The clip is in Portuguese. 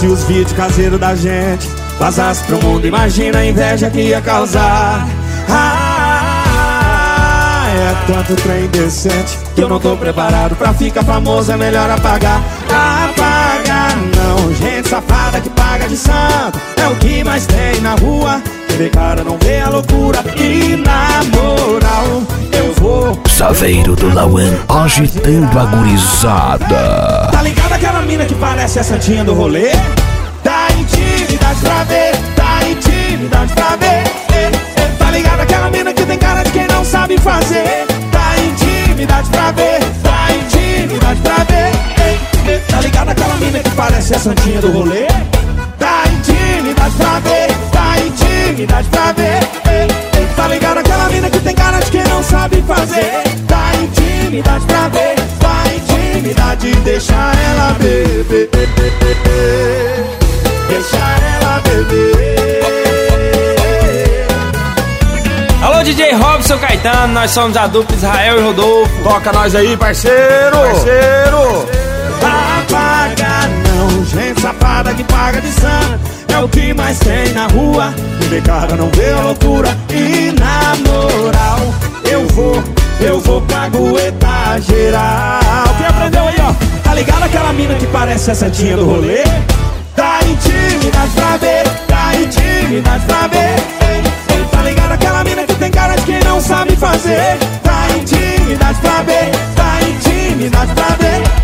Se os vídeos caseiros da gente vazasse pro mundo, imagina a inveja que ia causar. É tanto trem decente que eu não tô preparado pra ficar famoso, é melhor apagar. Apagar não, gente safada que paga de santo é o que mais tem na rua. TV cara não vê a loucura e na moral eu vou. Saveiro do Lauan agitando a gurizada. Tá ligado aquela mina que parece a santinha do rolê? Dá intimidade pra ver, dá intimidade pra ver. Tá ligado aquela mina que tem cara de quem não sabe fazer? Dá intimidade pra ver, dá intimidade pra ver. Tá ligado aquela mina que parece a santinha do rolê? Dá intimidade pra ver, dá intimidade pra ver. Tá ligado aquela mina que tem cara de quem não sabe fazer? Dá intimidade pra ver, dá intimidade, deixa ela beber. Deixa ela beber. Alô, DJ Robson Caetano, nós somos a dupla Israel e Rodolfo. Toca nós aí, parceiro! Parceiro! Apaga não, gente safada que paga de santo é o que mais tem na rua. TV cara não vê a loucura e na moral eu vou caguetar geral. Quem aprendeu aí, ó? Tá ligado aquela mina que parece a santinha do rolê? Dá intimidade pra ver, dá intimidade pra ver. Tá ligado aquela mina que tem cara de quem não sabe fazer? Dá intimidade pra ver, dá intimidade pra ver.